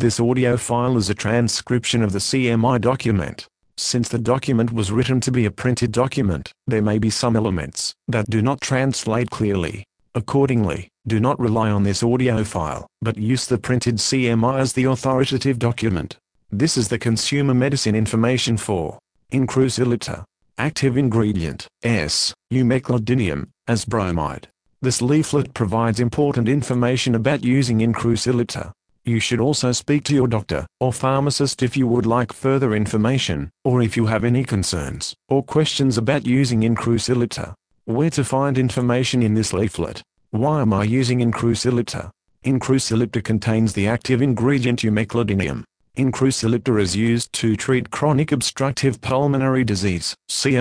This audio file is a transcription of the CMI document. Since the document was written to be a printed document, there may be some elements that do not translate clearly. Accordingly, do not rely on this audio file, but use the printed CMI as the authoritative document. This is the consumer medicine information for Incrusilita. Active ingredient, S-umeclidinium, as bromide. This leaflet provides important information about using Incrusilita. You should also speak to your doctor or pharmacist if you would like further information, or if you have any concerns or questions about using Incrusilita. Where to find information in this leaflet? Why am I using Incrusilita? Incrusilita contains the active ingredient umeclidinium. Incrusilita is used to treat chronic obstructive pulmonary disease,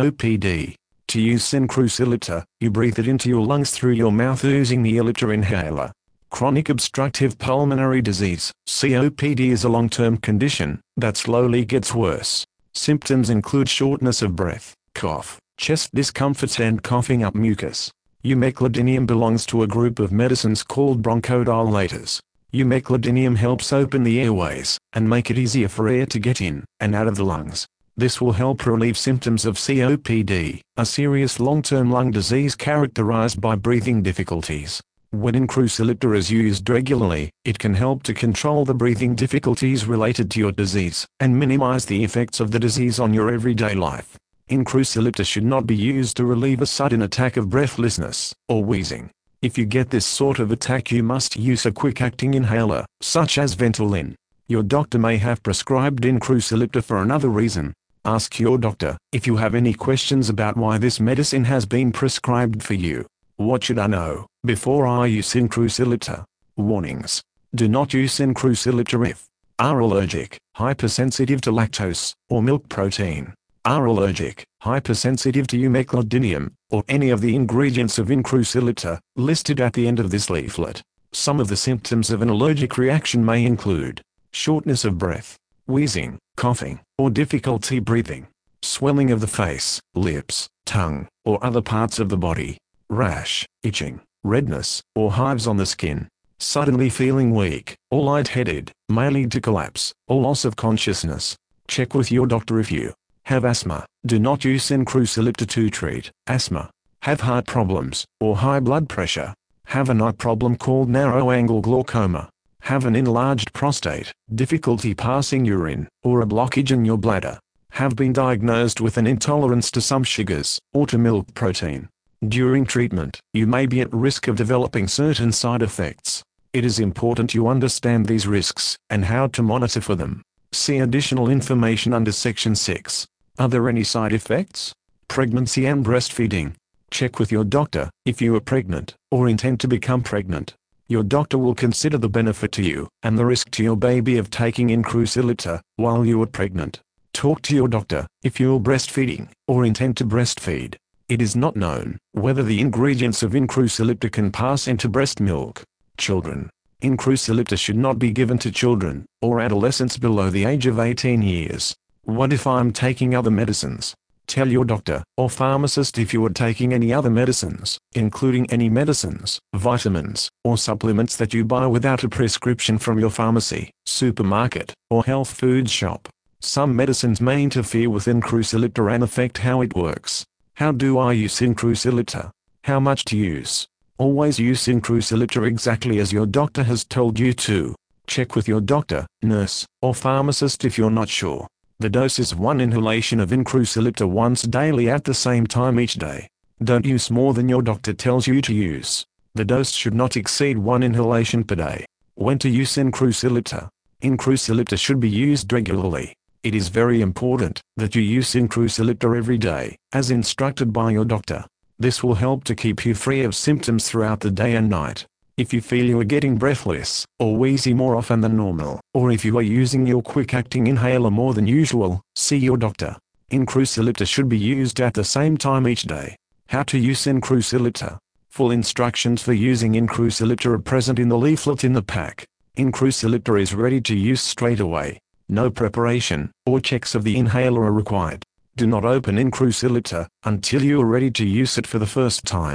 COPD. To use Incrusilita, you breathe it into your lungs through your mouth using the Elita inhaler. Chronic obstructive pulmonary disease, COPD, is a long-term condition that slowly gets worse. Symptoms include shortness of breath, cough, chest discomfort and coughing up mucus. Umeclidinium belongs to a group of medicines called bronchodilators. Umeclidinium helps open the airways and make it easier for air to get in and out of the lungs. This will help relieve symptoms of COPD, a serious long-term lung disease characterized by breathing difficulties. When Incrusilita is used regularly, it can help to control the breathing difficulties related to your disease and minimize the effects of the disease on your everyday life. Incrusilita should not be used to relieve a sudden attack of breathlessness or wheezing. If you get this sort of attack, you must use a quick-acting inhaler, such as Ventolin. Your doctor may have prescribed Incrusilita for another reason. Ask your doctor if you have any questions about why this medicine has been prescribed for you. What should I know before I use Incrusilita? Warnings. Do not use Incrusilita if are allergic, hypersensitive to lactose or milk protein, are allergic, hypersensitive to umeclidinium, or any of the ingredients of Incrusilita listed at the end of this leaflet. Some of the symptoms of an allergic reaction may include shortness of breath, wheezing, coughing, or difficulty breathing, swelling of the face, lips, tongue, or other parts of the body, rash, itching, redness, or hives on the skin, suddenly feeling weak or lightheaded, may lead to collapse or loss of consciousness. Check with your doctor if you have asthma. Do not use Incrusilita to treat asthma. Have heart problems or high blood pressure. Have an eye problem called narrow-angle glaucoma. Have an enlarged prostate, difficulty passing urine, or a blockage in your bladder. Have been diagnosed with an intolerance to some sugars or to milk protein. During treatment, you may be at risk of developing certain side effects. It is important you understand these risks and how to monitor for them. See additional information under Section 6. Are there any side effects? Pregnancy and breastfeeding. Check with your doctor if you are pregnant or intend to become pregnant. Your doctor will consider the benefit to you and the risk to your baby of taking Incrusilita while you are pregnant. Talk to your doctor if you are breastfeeding or intend to breastfeed. It is not known whether the ingredients of Incrusilita can pass into breast milk. Children. Incrusilita should not be given to children or adolescents below the age of 18 years. What if I'm taking other medicines? Tell your doctor or pharmacist if you are taking any other medicines, including any medicines, vitamins, or supplements that you buy without a prescription from your pharmacy, supermarket, or health food shop. Some medicines may interfere with Incrusilita and affect how it works. How do I use Incrusilita? How much to use? Always use Incrusilita exactly as your doctor has told you to. Check with your doctor, nurse, or pharmacist if you're not sure. The dose is 1 inhalation of Incrusilita once daily at the same time each day. Don't use more than your doctor tells you to use. The dose should not exceed 1 inhalation per day. When to use Incrusilita? Incrusilita should be used regularly. It is very important that you use Incrusilita every day, as instructed by your doctor. This will help to keep you free of symptoms throughout the day and night. If you feel you are getting breathless or wheezy more often than normal, or if you are using your quick-acting inhaler more than usual, see your doctor. Incrusilita should be used at the same time each day. How to use Incrusilita? Full instructions for using Incrusilita are present in the leaflet in the pack. Incrusilita is ready to use straight away. No preparation or checks of the inhaler are required. Do not open Incrusilita until you are ready to use it for the first time.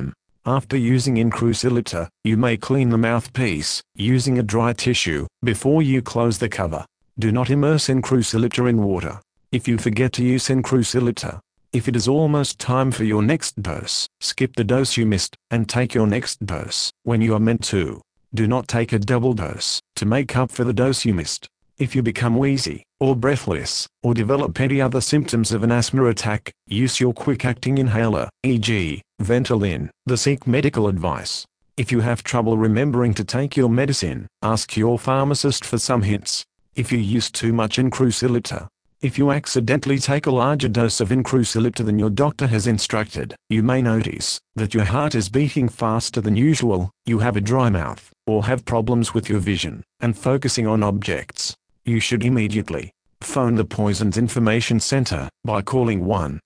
After using Incruciliter, you may clean the mouthpiece, using a dry tissue, before you close the cover. Do not immerse Incruciliter in water. If you forget to use Incruciliter, if it is almost time for your next dose, skip the dose you missed, and take your next dose when you are meant to. Do not take a double dose to make up for the dose you missed. If you become wheezy, or breathless, or develop any other symptoms of an asthma attack, use your quick-acting inhaler, e.g., Ventolin, seek medical advice. If you have trouble remembering to take your medicine, ask your pharmacist for some hints. If you use too much Incruciliter, if you accidentally take a larger dose of Incruciliter than your doctor has instructed, you may notice that your heart is beating faster than usual, you have a dry mouth, or have problems with your vision and focusing on objects. You should immediately phone the Poisons Information Center by calling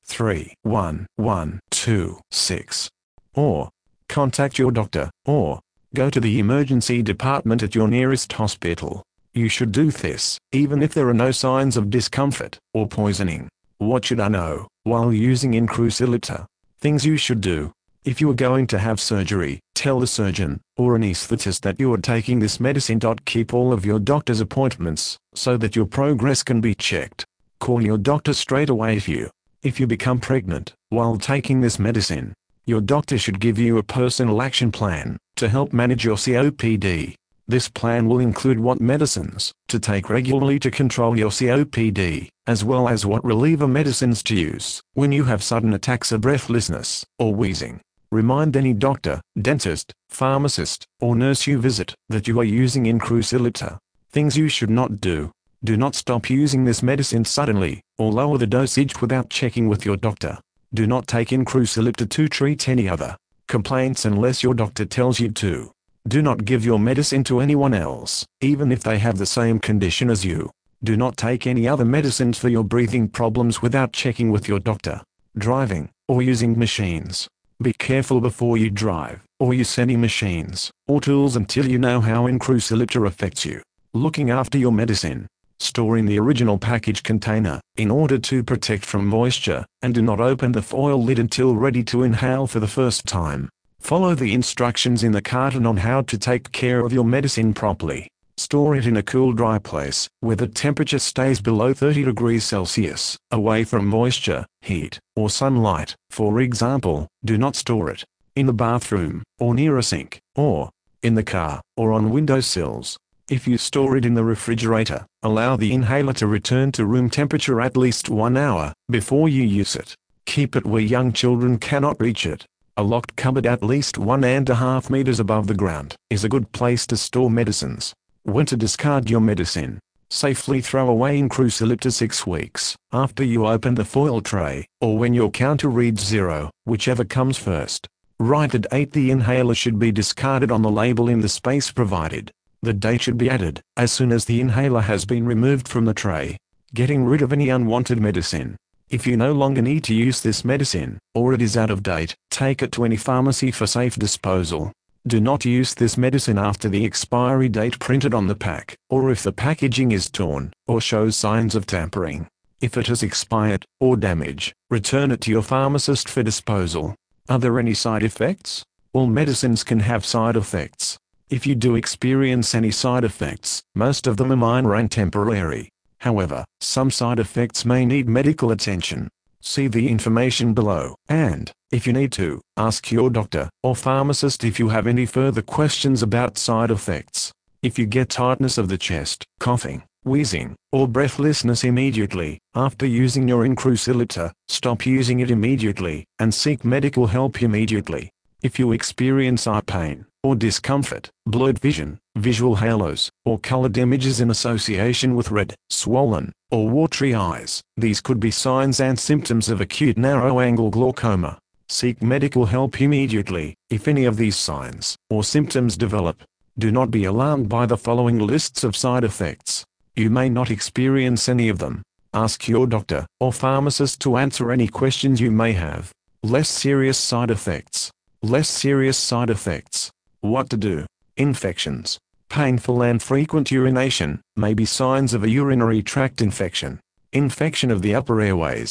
1-311-26, or contact your doctor, or go to the emergency department at your nearest hospital. You should do this, even if there are no signs of discomfort or poisoning. What should I know while using Incruciliter? Things you should do. If you are going to have surgery, tell the surgeon or anesthetist that you are taking this medicine. Keep all of your doctor's appointments so that your progress can be checked. Call your doctor straight away if you become pregnant while taking this medicine. Your doctor should give you a personal action plan to help manage your COPD. This plan will include what medicines to take regularly to control your COPD, as well as what reliever medicines to use when you have sudden attacks of breathlessness or wheezing. Remind any doctor, dentist, pharmacist, or nurse you visit that you are using Incruciliter. Things you should not do. Do not stop using this medicine suddenly, or lower the dosage without checking with your doctor. Do not take Incruciliter to treat any other complaints unless your doctor tells you to. Do not give your medicine to anyone else, even if they have the same condition as you. Do not take any other medicines for your breathing problems without checking with your doctor. Driving, or using machines. Be careful before you drive, or use any machines, or tools until you know how Incruciliter affects you. Looking after your medicine. Store in the original package container, in order to protect from moisture, and do not open the foil lid until ready to inhale for the first time. Follow the instructions in the carton on how to take care of your medicine properly. Store it in a cool, dry place, where the temperature stays below 30 degrees Celsius, away from moisture, heat, or sunlight. For example, do not store it in the bathroom, or near a sink, or in the car, or on windowsills. If you store it in the refrigerator, allow the inhaler to return to room temperature at least 1 hour before you use it. Keep it where young children cannot reach it. A locked cupboard at least 1.5 meters above the ground is a good place to store medicines. When to discard your medicine. Safely throw away Incruciliter 6 weeks after you open the foil tray, or when your counter reads 0, whichever comes first. Write the date the inhaler should be discarded on the label in the space provided. The date should be added as soon as the inhaler has been removed from the tray. Getting rid of any unwanted medicine. If you no longer need to use this medicine, or it is out of date, take it to any pharmacy for safe disposal. Do not use this medicine after the expiry date printed on the pack, or if the packaging is torn, or shows signs of tampering. If it has expired, or damaged, return it to your pharmacist for disposal. Are there any side effects? All medicines can have side effects. If you do experience any side effects, most of them are minor and temporary. However, some side effects may need medical attention. See the information below, and, if you need to, ask your doctor or pharmacist if you have any further questions about side effects. If you get tightness of the chest, coughing, wheezing, or breathlessness immediately after using your Incruciliter, stop using it immediately, and seek medical help immediately. If you experience eye pain, or discomfort, blurred vision, visual halos, or colored images in association with red, swollen, or watery eyes, these could be signs and symptoms of acute narrow-angle glaucoma. Seek medical help immediately if any of these signs or symptoms develop. Do not be alarmed by the following lists of side effects. You may not experience any of them. Ask your doctor or pharmacist to answer any questions you may have. Less serious side effects. Less serious side effects. What to do? Infections. Painful and frequent urination may be signs of a urinary tract infection. Infection of the upper airways.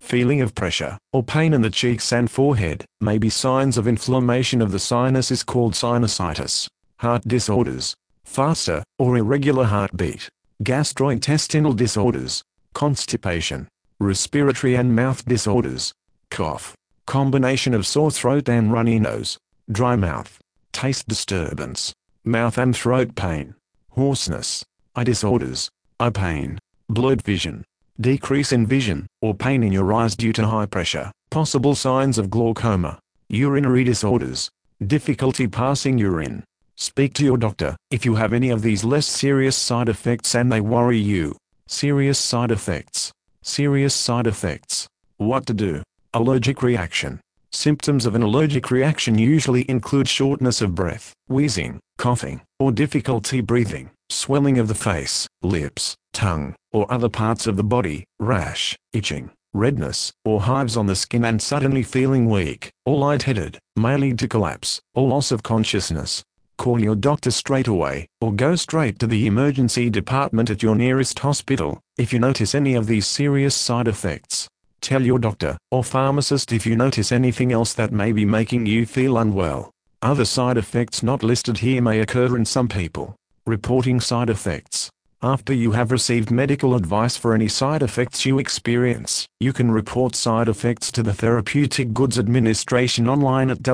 feeling of pressure or pain in the cheeks and forehead may be signs of inflammation of the sinuses called sinusitis. Heart disorders, faster or irregular heartbeat, gastrointestinal disorders, constipation, respiratory and mouth disorders, cough, combination of sore throat and runny nose, dry mouth, taste disturbance, mouth and throat pain, hoarseness, eye disorders, eye pain, blurred vision, decrease in vision, or pain in your eyes due to high pressure, possible signs of glaucoma, urinary disorders, difficulty passing urine. Speak to your doctor if you have any of these less serious side effects and they worry you. Serious side effects. Serious side effects. What to do? Allergic reaction. Symptoms of an allergic reaction usually include shortness of breath, wheezing, coughing, or difficulty breathing, swelling of the face, lips, tongue, or other parts of the body, rash, itching, redness, or hives on the skin and suddenly feeling weak, or lightheaded, may lead to collapse, or loss of consciousness. Call your doctor straight away, or go straight to the emergency department at your nearest hospital, if you notice any of these serious side effects. Tell your doctor, or pharmacist if you notice anything else that may be making you feel unwell. Other side effects not listed here may occur in some people. Reporting side effects. After you have received medical advice for any side effects you experience, you can report side effects to the Therapeutic Goods Administration online at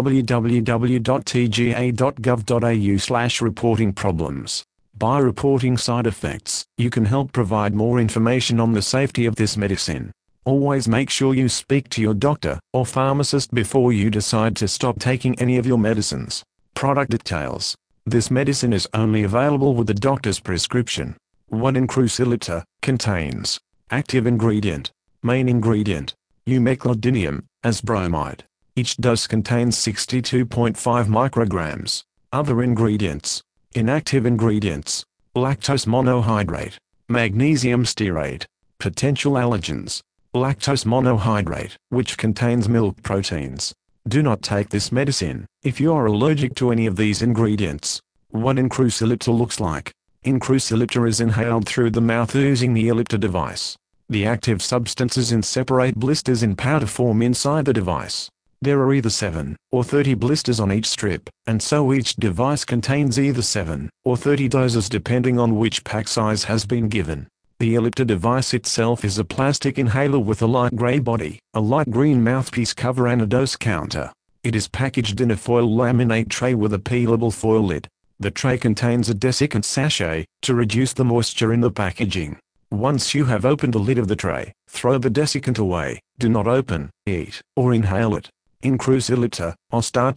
www.tga.gov.au/reportingproblems. By reporting side effects, you can help provide more information on the safety of this medicine. Always make sure you speak to your doctor or pharmacist before you decide to stop taking any of your medicines. Product details. This medicine is only available with the doctor's prescription. 1 Incrusiliter contains active ingredient, main ingredient, umeclidinium, as bromide. Each dose contains 62.5 micrograms. Other ingredients. Inactive ingredients, lactose monohydrate, magnesium stearate. Potential allergens. Lactose monohydrate, which contains milk proteins. Do not take this medicine if you are allergic to any of these ingredients. 1 Incrusiliter looks like. Incrusiliter is inhaled through the mouth using the Ellipta device. The active substances in separate blisters in powder form inside the device. There are either 7 or 30 blisters on each strip, and so each device contains either 7 or 30 doses depending on which pack size has been given. The Ellipta device itself is a plastic inhaler with a light gray body, a light green mouthpiece cover and a dose counter. It is packaged in a foil laminate tray with a peelable foil lid. The tray contains a desiccant sachet, to reduce the moisture in the packaging. Once you have opened the lid of the tray, throw the desiccant away. Do not open, eat, or inhale it. Incrusiliter, Ostar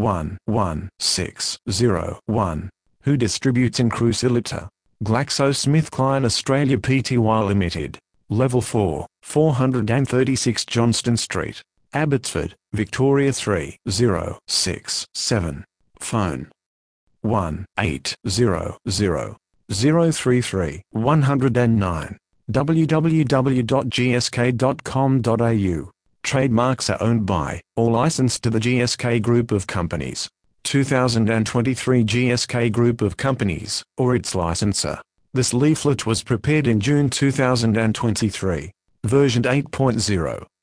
211601. Who distributes Incrusiliter? GlaxoSmithKline Australia Pty Limited. Level 4, 436 Johnston Street, Abbotsford, Victoria 3067. Phone 1-800-033-109. www.gsk.com.au. Trademarks are owned by, or licensed to the GSK Group of Companies. 2023 GSK Group of Companies, or its licensor. This leaflet was prepared in June 2023. Version 8.0.